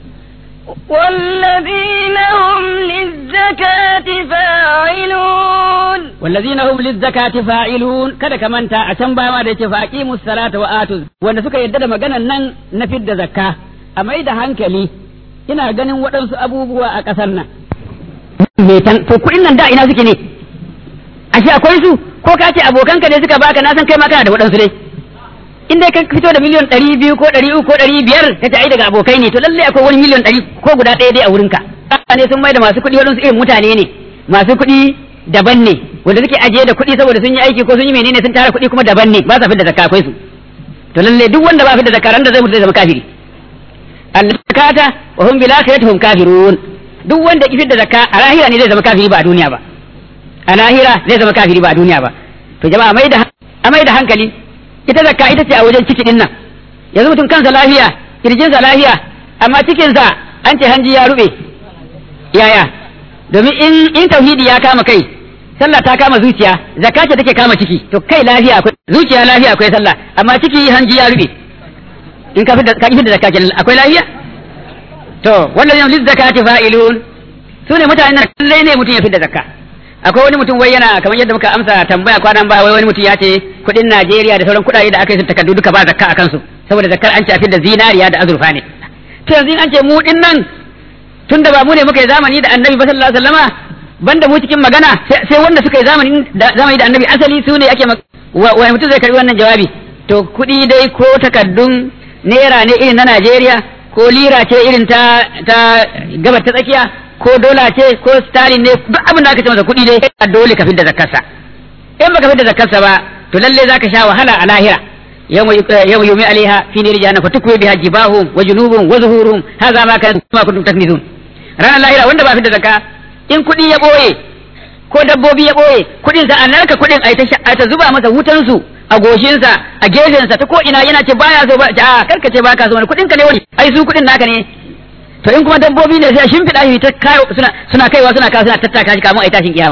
والذين هم للزكاة فاعلون والذين هم للزكاة فاعلون kada ka manta a can baya ma da yake fa aqimus salata wa atuz wanda suka yadda da maganan nan na fidda zakka a mai da hankali ina ganin waɗansu abubuwa a ƙasar nan me tan to kuɗin nan da ina suke ne ashe akwai su ko ka ce abokanka ne suka baka na san kai ma kana da waɗansu dai in dai ka fito da miliyan ɗari biyu ko ɗari uku ko ɗari biyar ka ce ai daga abokai ne to lallai akwai wani miliyan ɗari ko guda ɗaya dai a wurinka ne sun mai da masu kuɗi waɗansu irin mutane ne masu kuɗi daban ne wanda suke ajiye da kuɗi saboda sun yi aiki ko sun yi menene sun tara kuɗi kuma daban ne ba sa fidda zakka akwai su to lallai duk wanda ba fidda zakka ran da zai mutu zai zama kafiri al-zakata wa hum bil akhirati hum kafirun duk wanda ki fidda zakka a lahira ne zai zama kafiri ba a duniya ba a lahira zai zama kafiri ba a duniya ba to jama'a mai da a mai da hankali ita zakka ita ce a wajen ciki din nan yanzu mutum kansa lafiya kirjinsa lafiya amma cikinsa an ce hanji ya rube yaya domin in in tauhidi ya kama kai sallah ta kama zuciya zakka ce take kama ciki to kai lafiya akwai zuciya lafiya akwai sallah amma ciki hanji ya rube in ka fidda ka fidda zakka kenan akwai lafiya to wallahi yamliz zakati fa'ilun sune mutanen lallai ne mutum ya fidda zakka akwai wani mutum wai yana kamar yadda muka amsa tambaya kwanan ba wai wani mutum ya ce kudin Najeriya da sauran kudade da aka yi su takardu duka ba zakka akan su saboda zakkar an ce a fidda zinariya da azurfa ne to yanzu an ce mu din nan tunda ba mu ne muka yi zamani da Annabi sallallahu alaihi wasallama banda mu cikin magana sai wanda suka yi zamani da zamani da Annabi asali su ne ake wai mutum zai karbi wannan jawabi to kudi dai ko takardun naira ne irin na Najeriya ko lira ce irin ta ta gabar ta tsakiya ko dola ce ko sterling ne duk abin da aka ce masa kuɗi ne dole ka fidda zakarsa in baka fidda zakarsa ba to lalle zaka sha wahala a lahira yawma yawma yumi alaiha fi nari jahannam fatukwi biha jibahum wa junubum wa zuhurum hadha ma kan ma kuntum taknizun ranar lahira wanda ba fidda zakka in kuɗi ya boye ko dabbobi ya boye kuɗin sa an narka kuɗin ai ta zuba masa wutan su a goshinsa a gefensa ta ko ina yana ce baya so ba a karka ce baka so wani kuɗin ka ne wani ai su kuɗin naka ne to in kuma dabbobi ne sai a shimfiɗa shi ta kayo suna suna kaiwa suna kawo suna tattaka shi kamun ai tashin kiyama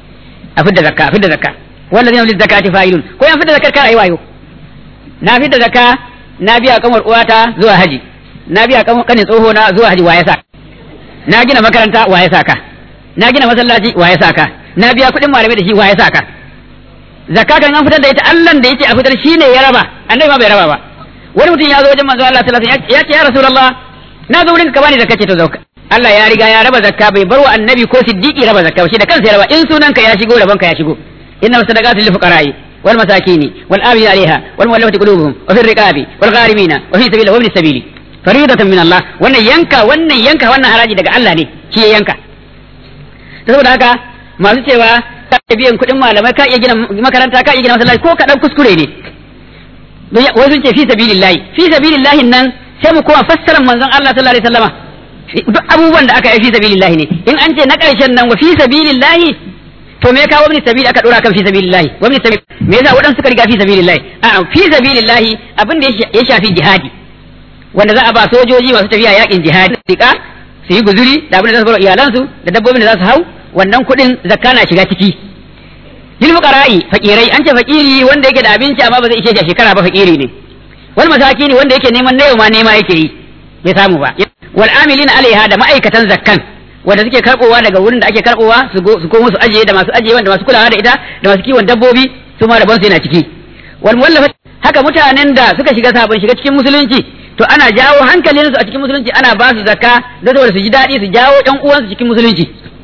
a fidda zakka a fidda zakka wanda zai yi zakati fa'ilun ko yan fidda zakkar kar ayi wayo na fidda zakka na biya kamar uwata zuwa haji na biya kamar kanin tsoho na zuwa haji waye sa na gina makaranta waye sa ka na gina masallaci waye sa ka na biya kuɗin malamai da shi waye sa ka zakka kan an fitar da ita Allah da yake a fitar shine ya raba annabi ma bai raba ba wani mutum ya zo wajen manzo Allah sallallahu alaihi wasallam ya ce ya rasulullah na zo wurin ka bani zakka ce to zauka Allah ya riga ya raba zakka bai bar wa annabi ko siddiqi raba zakka shi da kansa ya raba in sunan ka ya shigo raban ka ya shigo inna sadaqatu lil fuqara'i wal masakini wal amili alaiha wal mu'allafati qulubuhum wa fi riqabi wal gharimina wa fi sabilillahi wa ibn sabili faridatan min Allah wannan yanka wannan yanka wannan haraji daga Allah ne shi ya yanka saboda haka masu cewa ka biyan kuɗin malamai ka iya gina makaranta ka iya gina masallaci ko ka dan kuskure ne wai sun ce fi sabilillahi fi sabilillahi nan sai mu kuma fassarar manzon Allah sallallahu alaihi wasallama duk abubuwan da aka yi fi sabilillahi ne in an ce na ƙarshen nan wa fi sabilillahi to me kawo ibn sabil aka dora kan fi sabilillahi wa ibn sabil me yasa waɗansu suka riga fi sabilillahi a fi sabilillahi abin da ya shafi jihadi wanda za a ba sojoji masu tafiya yakin jihadi rika su yi guzuri da abin da za su bar iyalansu da dabbobin da za su hau wannan kuɗin zakka na shiga ciki lil fuqara'i fakirai an ce fakiri wanda yake da abinci amma ba zai ishe shi shekara ba fakiri ne wal masakini wanda yake neman na yau ma nema yake yi bai samu ba wal amilina alaiha da ma'aikatan zakkan wanda suke karbowa daga wurin da ake karbowa su su ko musu ajiye da masu ajiye da masu kulawa da ita da masu kiwon dabbobi su ma rabon su yana ciki wal muwallafa haka mutanen da suka shiga sabon shiga cikin musulunci to ana jawo hankalinsu a cikin musulunci ana ba su zakka da saboda su ji daɗi su jawo ƴan uwansu cikin musulunci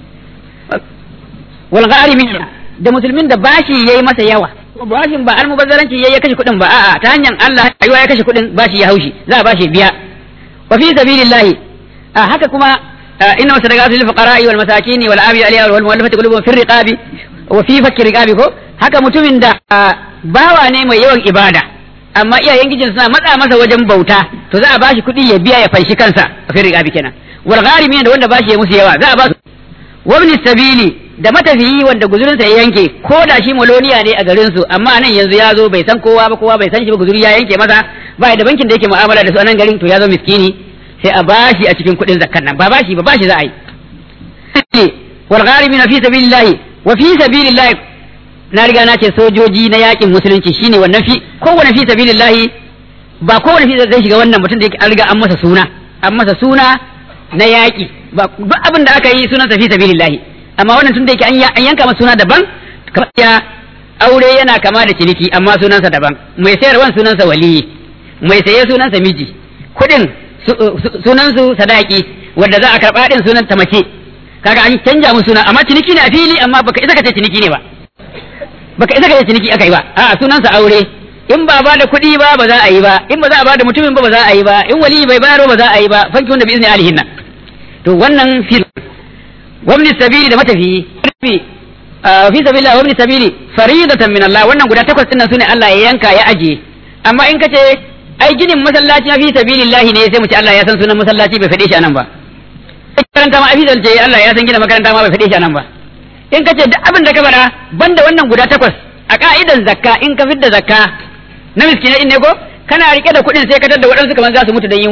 wal gharimin da musulmin da bashi yayi masa yawa bashin ba almubazzaranci yayi ya kashe kuɗin ba a'a ta hanyar Allah ayuwa ya kashe kuɗin bashi ya haushi za a bashi biya wa fi sabilillahi a haka kuma inna sadaqatu lil fuqara'i wal masakin wal abi alayhi wal mu'allafati qulubuhum fi riqabi wa fi fakki riqabi ko haka mutumin da bawa ne mai yawan ibada amma iyayen gijin suna matsa masa wajen bauta to za a bashi kuɗi ya biya ya fanshi kansa a fi riqabi kenan wal gharimin da wanda bashi ya musu yawa za a ba su wa ibn sabili da matafiyi wanda guzurinsa ya yanke ko da shi maloniya ne a garin su amma nan yanzu ya zo bai san kowa ba kowa bai san shi ba guzuri ya yanke masa ba da bankin da yake mu'amala da su a nan garin to ya zo miskini sai a bashi a cikin kuɗin zakkan nan ba bashi ba bashi za a yi wal gharimin fi sabilillahi wa fi sabilillahi na riga na ce sojoji na yakin musulunci shine wannan fi kowane fi sabilillahi ba kowane fi zai shiga wannan mutum da yake an riga an masa suna an masa suna na yaki ba duk abin da aka yi sunansa fi sabilillahi amma wannan tun da yake an yanka masa suna daban kamar ya aure yana kama da ciniki amma sunansa daban mai sayarwan sunansa waliyi mai saye sunansa miji kuɗin sunansu sadaki wanda za a karɓa din sunan ta mace kaga an canja musu suna amma ciniki ne a fili amma baka isa ka ce ciniki ne ba baka isa ka ce ciniki aka yi ba a'a sunansa aure in ba ba da kuɗi ba ba za a yi ba in ba za a ba da mutumin ba ba za a yi ba in wali bai bayar ba za a yi ba fanki wanda bi izni alihinna to wannan fil wabni sabili da matafi fi sabilillah wabni sabili faridatan min Allah wannan guda takwas din nan sune Allah ya yanka ya aje amma in kace ai ginin masallaci fi sabilillah ne sai mu ce Allah ya san sunan masallaci bai fade shi anan ba makaranta ma afizal ce Allah ya san gina makaranta ma bai fade shi anan ba in kace duk abin da ka fara banda wannan guda takwas a ka'idan zakka in ka fidda zakka na miskinai ne ko kana rike da kuɗin sai ka tada waɗansu kamar za su mutu da yunwa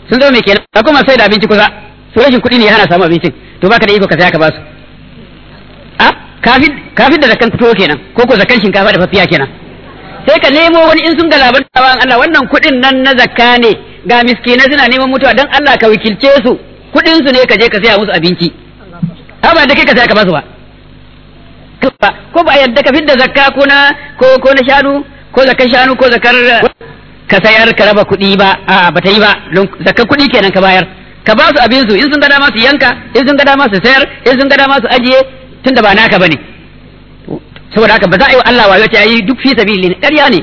sun zama mai kenan ba kuma sai da abinci kusa su rashin kuɗi ne ya hana samu abincin to baka da iko ka saya ka basu a kafin kafin da zakan fito kenan ko ko zakan shinkafa da fafiya kenan sai ka nemo wani in sun galaban taban Allah wannan kuɗin nan na zakka ne ga miskinai suna neman mutuwa dan Allah ka wakilce su kuɗin su ne ka je ka saya musu abinci ha ba da kai ka saya ka basu ba ko ba yadda ka fidda zakka ko na ko ko na shanu ko zakar shanu ko zakar ka sayar ka raba kuɗi ba a ba ta yi ba zakar kuɗi kenan ka bayar ka ba su abin su in sun ga dama su yanka in sun ga dama su sayar in sun ga dama su ajiye tunda ba naka bane saboda haka ba za a yi wa Allah wayo ta yi duk fi sabili ne ƙarya ne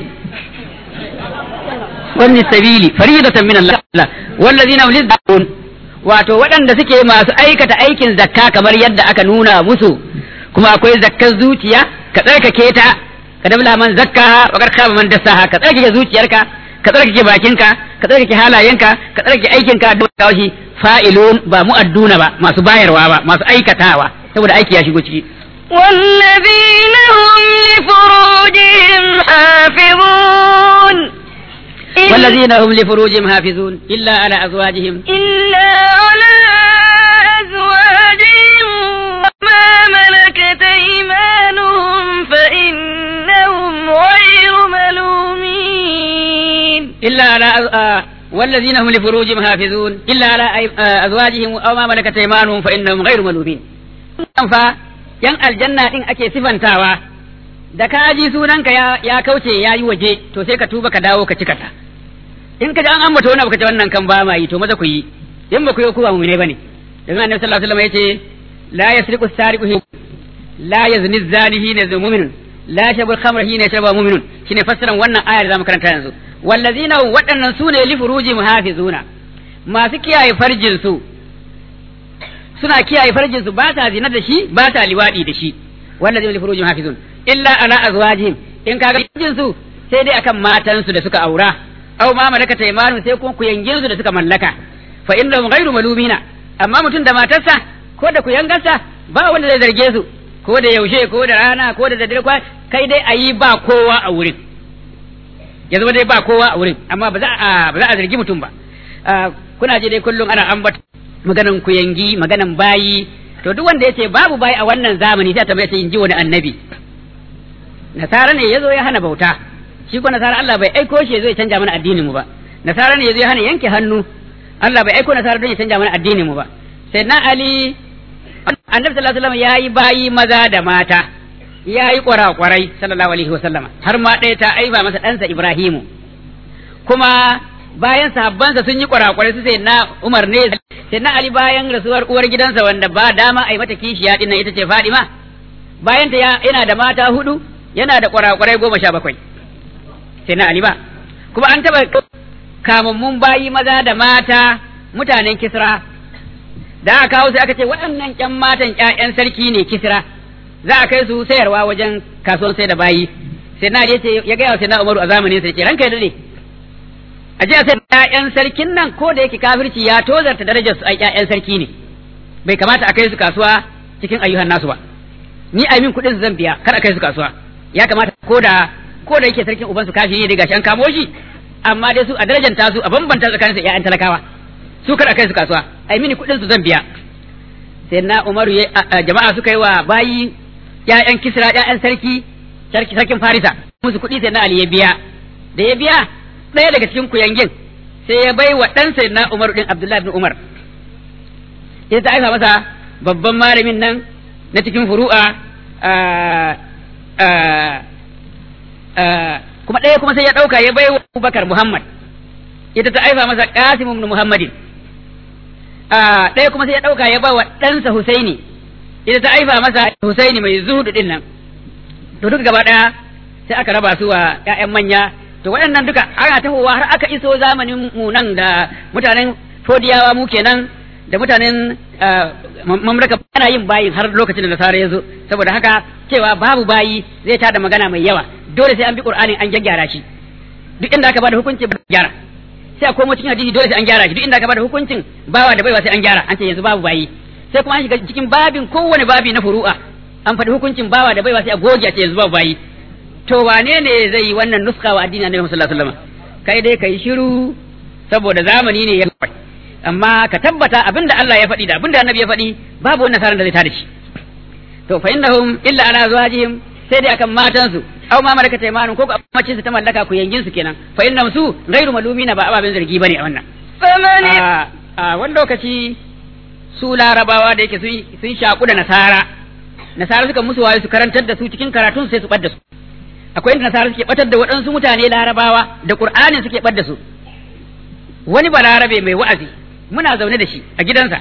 wani sabili faridatan min Allah wallazina hum lizzaqun wato waɗanda suke masu aikata aikin zakka kamar yadda aka nuna musu kuma akwai zakkar zuciya ka tsarkake ta ka dabla man zakka wa karka man dasaha ka tsarkake zuciyarka ka tsarkake bakinka ka tsarkake halayenka ka tsarkake aikinka da kawai fa'ilun ba mu'adduna ba masu bayarwa ba masu aikatawa saboda aiki ya shigo ciki والذين هم لفروجهم حافظون والذين هم لفروجهم حافظون إلا على أزواجهم إلا على أزواجهم وما ملكت أيمانهم فإنهم غير ملومين إلا على آه والذين هم لفروجهم حافظون إلا على أزواجهم أو ما ملكت أيمانهم فإنهم غير ملومين fa yan aljanna din ake sifantawa da ka ji sunanka ya ya kauce yayi waje to sai ka tuba ka dawo ka cika ta in ka ji an ambata wani abu ka ce wannan kan ba ma yi to maza ku yi in ba ku yi ku ba mu ne bane dan annabi sallallahu alaihi wasallam yace la yasriqu as-sariqu la yazni az-zani hina yazni mu'minun la yashrabu al-khamra hina yashrabu mu'minun shine fassaran wannan ayar da zamu karanta yanzu wallazina waɗannan sune li furuji muhafizuna masu kiyaye farjin su suna kiyaye farjin su ba ta zina da shi ba ta liwadi da shi wallazina li furuji muhafizun illa ala azwajihim in kaga farjin su sai dai akan matan su da suka aura aw ma malakata imanun sai kuma kuyangin su da suka mallaka fa innahum ghayru malumina amma mutum da matarsa ko da kuyangarsa ba wanda zai zarge su ko da yaushe ko da rana ko da daddare kai dai ayi ba kowa a wurin ya zama dai ba kowa a wurin amma ba za a ba za a zargi mutum ba kuna je dai kullum ana ambata maganan kuyangi maganan bayi to duk wanda yace babu bayi a wannan zamani sai ta bai in ji wani annabi nasara ne yazo ya hana bauta shi ko nasara Allah bai aiko shi zai canja mana addinin mu ba nasara ne yazo ya hana yanke hannu Allah bai aiko nasara don ya canja mana addinin mu ba sai na Ali annabi sallallahu alaihi wasallam yayi bayi maza da mata yayi kwarakwarai sallallahu alaihi wasallam har ma ɗaya ta aiba masa ɗansa Ibrahimu kuma bayan sahabbansa sun yi kwarakwarai su sai na Umar ne sai na Ali bayan rasuwar uwar gidansa wanda ba dama ai mata kishiya din nan ita ce Fadima bayan ta yana da mata hudu yana da kwarakwarai goma sha bakwai sai na Ali ba kuma an taba kamammun bayi maza da mata mutanen Kisra da aka kawo sai aka ce waɗannan ƴan matan ƴaƴan sarki ne Kisra za a kai su sayarwa wajen kasuwan sai da bayi sai na Ali ya ga ya sai na Umaru a zamanin sai ce ranka ya dade a je a sai ƴaƴan sarkin nan ko da yake kafirci ya tozarta darajar su ai ƴaƴan sarki ne bai kamata a kai su kasuwa cikin ayyuhan nasu ba ni ai min kuɗin su zan biya kar a kai su kasuwa ya kamata ko da ko da yake sarkin uban su kafiri ne gashi an kamo shi amma dai su a darajanta su a bambanta tsakanin su ƴaƴan talakawa su kar a kai su kasuwa ai mini kuɗin su zan biya sai na Umaru jama'a suka yi wa bayi ƴaƴan Kisra ƴaƴan sarki sarkin Farisa musu kuɗi sai na Ali ya biya da ya biya ɗaya daga cikin kuyangin sai ya bai wa ɗan sai na Umar ɗin Abdullahi bin Umar ya ta aika masa babban malamin nan na cikin furu'a kuma ɗaya kuma sai ya ɗauka ya bai wa Abubakar Muhammad ita ta aifa masa Qasim ibn Muhammadin ɗaya kuma sai ya ɗauka ya ba wa ɗansa Husaini ita ta aifa masa Husaini mai zuhudu ɗin nan to duk gaba ɗaya sai aka raba su wa ƴaƴan manya to waɗannan duka ana tahowa har aka iso zamanin mu nan da mutanen Fodiyawa mu kenan da mutanen mamlaka ana yin bayin har lokacin da Nasara ya zo saboda haka cewa babu bayi zai tada magana mai yawa dole sai an bi Qur'ani an gyaggyara shi duk inda aka bada hukunci ba gyara sai a komo cikin hadisi dole sai an gyara shi duk inda aka bada hukuncin bawa da baiwa sai an gyara an ce yanzu babu bayi sai kuma an shiga cikin babin kowane babi na furu'a an faɗi hukuncin bawa da baiwa sai a goge a ce yanzu babu bayi to wane ne zai yi wannan nuska wa addinin Annabi sallallahu alaihi wasallam kai dai kai shiru saboda zamani ne ya amma ka tabbata abinda Allah ya faɗi da abinda Annabi ya faɗi babu wani nasaran da zai tada shi to fa innahum illa ala azwajihim sai dai akan matansu aw ma malakat aymanuhum ko mace su ta mallaka ku yangin su kenan fa innahum su ghairu malumina ba ababen zargi bane a wannan a a wani lokaci su larabawa da yake sun shaku da nasara nasara suka musu waye su karantar da su cikin karatun sai su bar da su akwai inda nasara suke batar da waɗansu mutane larabawa da qur'anin suke bar da su wani balarabe mai wa'azi muna zaune da shi a gidansa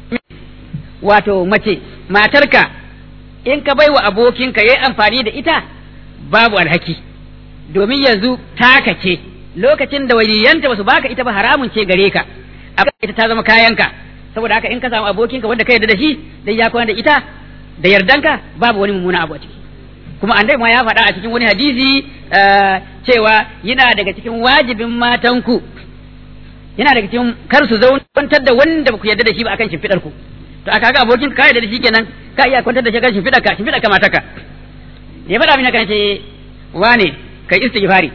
wato mace matarka in ka baiwa abokinka yayi amfani da ita babu alhaki domin yanzu taka ce lokacin da waliyanta basu baka ita ba haramun ce gare ka ita ta zama kayanka saboda haka in ka samu abokinka wanda ka yarda da shi dan ya kwana da ita da yardanka babu wani mummuna abu a ciki kuma annabi ma ya faɗa a cikin wani hadisi cewa yana daga cikin wajibin matanku yana daga cikin kar su zaunar da wanda baku yarda da shi ba akan shimfidar ku to aka ga abokin ka yarda da shi kenan ka iya kwantar da shi kan shimfidar ka shimfidar ka mataka ya faɗa mini kan ce wane kai istighfari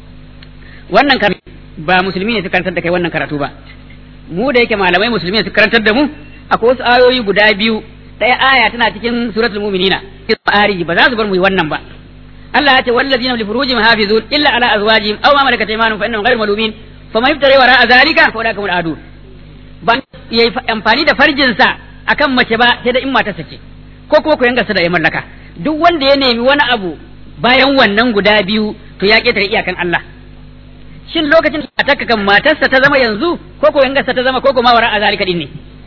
wannan kan ba musulmi ne su karantar da kai wannan karatu ba mu da yake malamai musulmi ne su karantar da mu akwai wasu ayoyi guda biyu ɗaya aya tana cikin suratul mu'minina isma'ari ba za su bar mu wannan ba Allah ya ce wallazina li furujihim hafizun illa ala azwajihim aw ma malakat aymanuhum fa innahum ghayru malumin faman yaftari wara zalika fa ulaika hum al-adun ban yayi amfani da farjin sa akan mace ba sai da in mata sace ko kuma ko yanga sa da ya mallaka duk wanda ya nemi wani abu bayan wannan guda biyu to ya ketare iyakan Allah shin lokacin da ta kan matarsa ta zama yanzu ko ko yanga sa ta zama ko kuma wara zalika din ne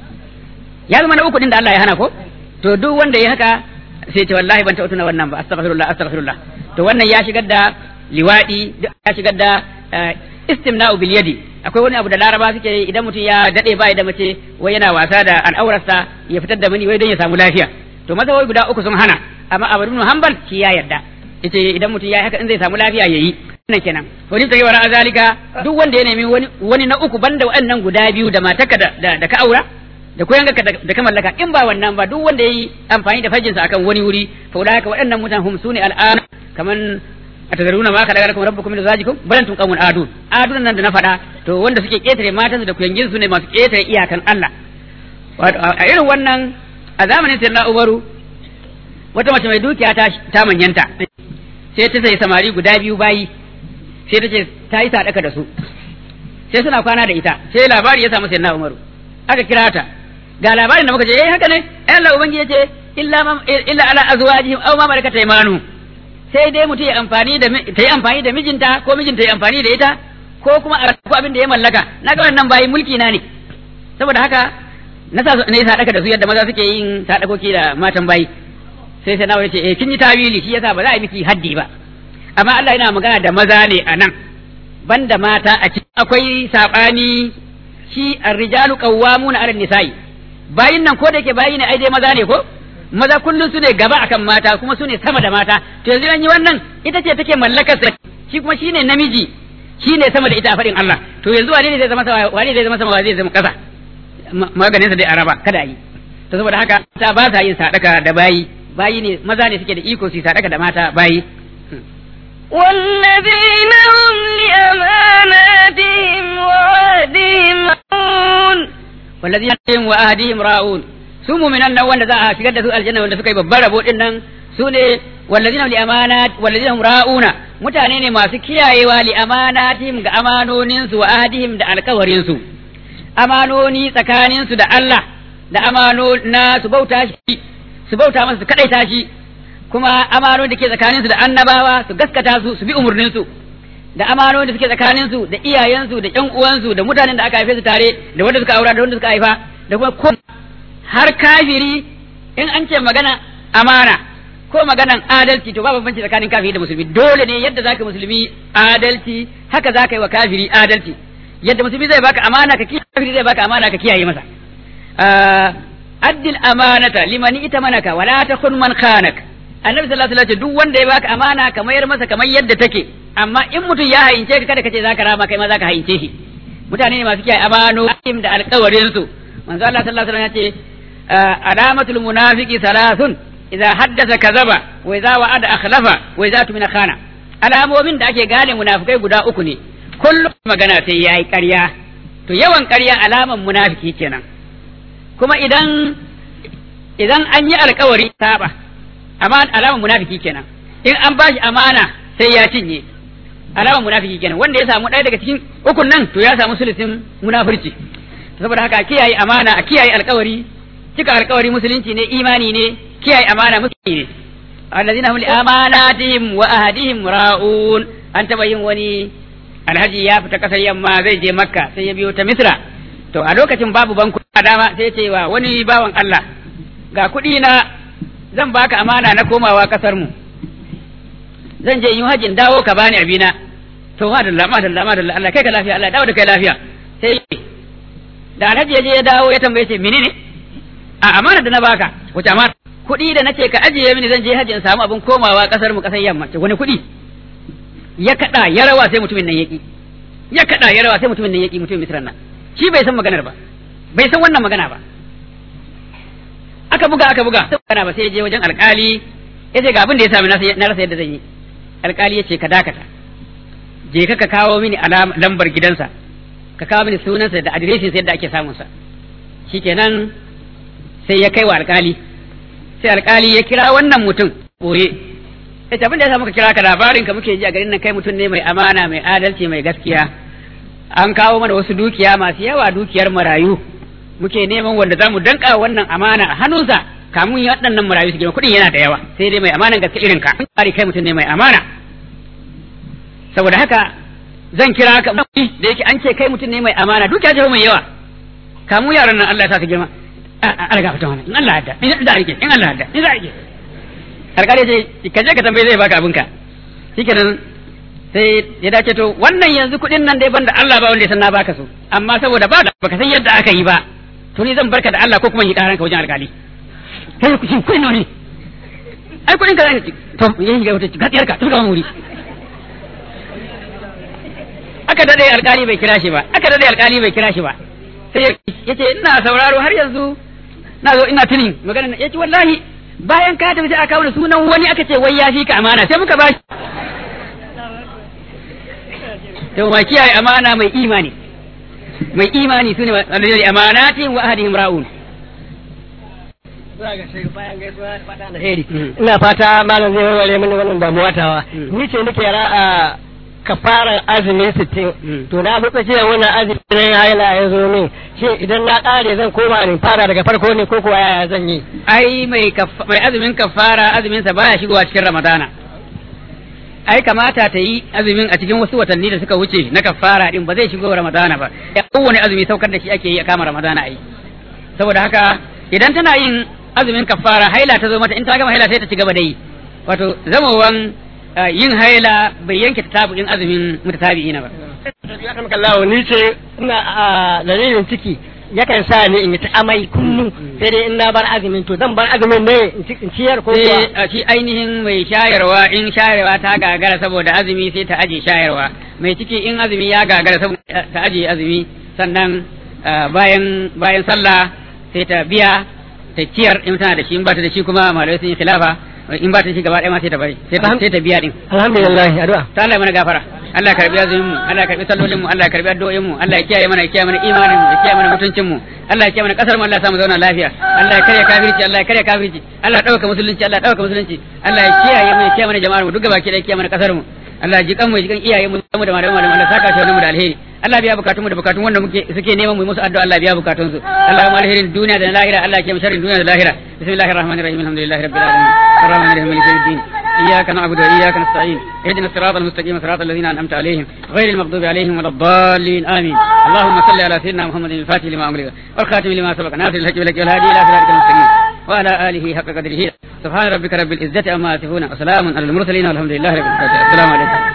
ya zama na uku din da Allah ya hana ko to duk wanda ya haka sai ce wallahi ban taɓa tuna wannan ba astaghfirullah astaghfirullah to wannan ya shigar da liwadi ya shigar da istimna'u bil yadi akwai wani abu da laraba suke idan mutum ya dade bai da mace wai yana wasa da al'aurarsa ya fitar da mani wai don ya samu lafiya to maza wai guda uku sun hana amma Abu Ibn Hanbal shi ya yarda yace idan mutum ya haka in zai samu lafiya yayi wannan kenan wani tsaye wara azalika duk wanda ya nemi wani wani na uku banda waɗannan guda biyu da matarka da da ka aura da koyan ka da ka mallaka in ba wannan ba duk wanda yayi amfani da fajinsa akan wani wuri fa ulaka waɗannan mutan hum sune al'an kaman atazaruna ma kada lakum rabbukum min zajikum balantum qawmun adun adun nan da na faɗa to wanda suke ketare matansu da kuyangin su ne masu ketare iyakan Allah a irin wannan a zamanin sayyidina Umaru wata mace mai dukiya ta ta manyanta sai ta sai samari guda biyu bayi sai ta ce ta yi sadaka da su sai suna kwana da ita sai labari ya samu sayyidina Umaru aka kira ta ga labarin da muka ce eh haka ne ai Allah ubangiji ya ce illa illa ala azwajihim aw ma malakat aymanuhum sai dai mutum ya amfani da ta yi amfani da mijinta ko mijinta ya amfani da ita ko kuma a ko abin da ya mallaka na ga wannan bayi mulki na ne saboda haka na sa ne sadaka da su yadda maza suke yin sadakoki da matan bayi sai sai nawa yace eh kin yi tawili shi yasa ba za a miki haddi ba amma Allah yana magana da maza ne anan banda mata a cikin akwai sabani shi ar-rijalu qawwamuna 'ala an-nisa'i bayin nan ko da yake bayi ne ai dai maza ne ko maza kullun su ne gaba akan mata kuma su ne sama da mata to yanzu an yi wannan ita ce take mallakar sa shi kuma shine namiji shine sama da ita a fadin Allah to yanzu wane ne zai zama sama wane zai zama sama wane zai zama kasa maganin sa dai araba kada yi to saboda haka ta ba ta yin sadaka da bayi bayi ne maza ne suke da iko su sadaka da mata bayi والذين هم لأماناتهم وعهدهم راعون والذين هم وعهدهم راعون su mu'minan nan wanda za a shigar da su aljanna wanda suka yi babbar rabo din nan su ne wallazina li amanat wallazina hum ra'una mutane ne masu kiyayewa li amanatihim ga amanonin su wa ahdihim da alkawarin su amanoni tsakanin su da Allah da amano na su bauta shi su bauta masa su kadaita shi kuma amanoni da ke tsakanin su da annabawa su gaskata su su bi umurnin su da amanoni da suke tsakanin su da iyayen su da ƴan uwan su da mutanen da aka haife su tare da wanda suka aura da wanda suka haifa da kuma har kafiri in an ce magana amana ko maganan adalci to babu banci tsakanin kafiri da musulmi dole ne yadda zaka musulmi adalci haka zaka yi wa kafiri adalci yadda musulmi zai baka amana ka kiyaye kafiri zai baka amana ka kiyaye masa addil amanata liman itamanaka wala takhun man khanak annabi sallallahu alaihi wasallam duk wanda ya baka amana ka mayar masa kamar yadda take amma in mutum ya hayince ka kada ka ce zaka rama kai ma zaka hayince shi mutane ne masu kiyaye amano da alƙawarin su manzo Allah sallallahu alaihi wasallam ya ce alamatul munafiqi thalathun idza haddatha kadhaba wa idza wa'ada akhlafa wa idza tumina khana alamomin da ake gane munafikai guda uku ne kullum magana sai yayi ƙarya to yawan ƙarya alaman munafiki kenan. Kuma idan idan an yi alƙawari saba amma alaman munafiki kenan. In an bashi amana sai ya cinye alaman munafiki kenan. Wanda ya samu ɗaya daga cikin ukun nan to ya samu sulusin munafurci. Saboda haka kiyaye amana, a kiyaye alƙawari, cika alƙawari musulunci ne, imani ne, kiyaye amana musulunci ne. Allazina hum li amanatihim wa ahdihim ra'un. An taba yin wani alhaji ya fita kasar yamma zai je Makka sai ya biyo ta Misra. To a lokacin babu banku a dama sai ce wa wani bawan Allah, ga kuɗi na zan baka amana na komawa kasar mu, zan je in yi hajjin dawo ka bani abina. To madalla madalla madalla Allah kai ka lafiya, Allah dawo da kai lafiya. Sai da alhaji ya je ya dawo ya tambaye ce menene a amana da na baka, wace amana? Kuɗi da nace ka ajiye mini zan je hajji in samu abin komawa kasar mu kasar yamma. Ce wani kuɗi? Ya kada ya rawa sai mutumin nan yaki, ya kada ya rawa sai mutumin nan yaki, mutumin Misran nan shi bai san maganar ba, bai san wannan magana ba. Aka buga aka buga sai magana ba, sai ya je wajen alkali ya ce ga abin da ya sami na rasa yadda zan yi. Alkali ya ce ka dakata, je ka ka kawo mini lambar gidansa, ka kawo mini sunansa da adireshin sa yadda ake samun sa. Shikenan sai ya kai wa alkali, sai alkali ya kira wannan mutum boye. Ya ce abin da ya sa muka kira ka, labarin ka muke ji a garin nan, kai mutum ne mai amana, mai adalci, mai gaskiya. An kawo mana wasu dukiya masu yawa, dukiyar marayu, muke neman wanda za mu danka wannan amana a hannunsa kamun ya waɗannan marayu su girma. Kuɗin yana da yawa, sai dai mai amanan gaske irin ka, kai mutum ne mai amana. Saboda haka zan kira ka da yake an ce kai mutum ne mai amana, dukiya ce mai yawa, kamun yaran nan Allah ya sa su girma. A riga fita wannan in Allah ya yarda, in za a rike, in Allah ya yarda, in za a rike. Alƙali ce ka je ka tambaye zai baka abinka. Shikenan sai ya dace to wannan yanzu kuɗin nan dai banda Allah ba wanda ya san na baka su, amma saboda ba baka san yadda aka yi ba, to ni zan barka da Allah ko kuma yi karanka wajen alƙali. Kai ku shin kuɗin nawa ne? Ai kuɗin ka zaka ci. To yayin ga wata gatsiyar ka tuka wuri. Aka dade alƙali bai kira shi ba, aka dade alƙali bai kira shi ba. Sai yace ina sauraro har yanzu na zo ina tunin magana. Yace wallahi bayan ka tafi sai aka kawo sunan wani aka ce wai ya fi ka amana sai muka bashi. To ma kiyaye amana mai imani, mai imani sune alladhi amanatin wa ahdihim ra'un. Ina fata malam zai warware mini wannan damuwa tawa. Ni ce nake ra'a kafaran azumi sittin, to na fi cewa wannan azumi ne haila ya zo min, shi idan na kare zan koma in fara daga farko ne ko kuwa yaya zan yi? Ai mai mai azumin kafara azumin sa baya shigowa cikin Ramadana. Ai kamata ta yi azumin a cikin wasu watanni da suka wuce na kafara din, ba zai shigo Ramadana ba. Kowane azumi saukar da shi ake yi a kama Ramadana ai. Saboda haka idan tana yin azumin kafara haila ta zo mata, in ta gama haila sai ta ci gaba da yi. Wato zamowan yin haila bai yanke tabu'in azumin mutatabi'ina ba. Ya kama kallawo ni ce ina a dalilin ciki yakan sa ni in yi ta amai kullum, sai dai in na bar azumin to zan bar azumin ne in ciyar ko kuwa? Shi ainihin mai shayarwa in shayarwa ta gagara saboda azumi sai ta aje shayarwa, mai ciki in azumi ya gagara saboda ta aje azumi, sannan bayan bayan sallah sai ta biya ta ciyar in tana da shi, in ba ta da shi kuma malamai sun yi khilafa, in ba ta shi gaba ɗaya ma sai ta bari sai ta sai ta biya din. Alhamdulillah, addu'a ta Allah mana gafara, Allah ya karbi azumin mu, Allah ya karbi sallolin mu, Allah ya karbi addu'o'in mu, Allah ya kiyaye mana, ya kiyaye mana imanin mu, ya kiyaye mana mutuncin mu, Allah ya kiyaye mana kasar mu, Allah ya samu zauna lafiya, Allah ya karya kafirci, Allah ya karya kafirci, Allah ya dauka musulunci, Allah ya dauka musulunci, Allah ya kiyaye mu, ya kiyaye mana jama'ar mu duk gaba ki da kiyaye mana kasar mu, Allah ya ji kan mu, ji kan iyaye mu da malaman malaman, Allah saka shi mu da alheri. Allah biya bukatun mu da bukatun wanda muke suke neman mu musu addu'a, Allah biya bukatun su. Allah ma alherin duniya da lahira, Allah ya kiyaye sharrin duniya da lahira. Bismillahir rahmanir rahim, alhamdulillahi rabbil alamin, arrahmanir rahim, maliki yawmiddin. إياك نعبد وإياك نستعين، اهدنا الصراط المستقيم صراط الذين أنعمت عليهم غير المغضوب عليهم ولا الضالين آمين. اللهم صل على سيدنا محمد الفاتح لما أمر والخاتم لما سبق ناصر الحق بالحق والهادي إلى صراطك المستقيم وعلى آله حق قدره. سبحان ربك رب العزة عما يصفون وسلام على المرسلين والحمد لله رب العالمين. السلام عليكم.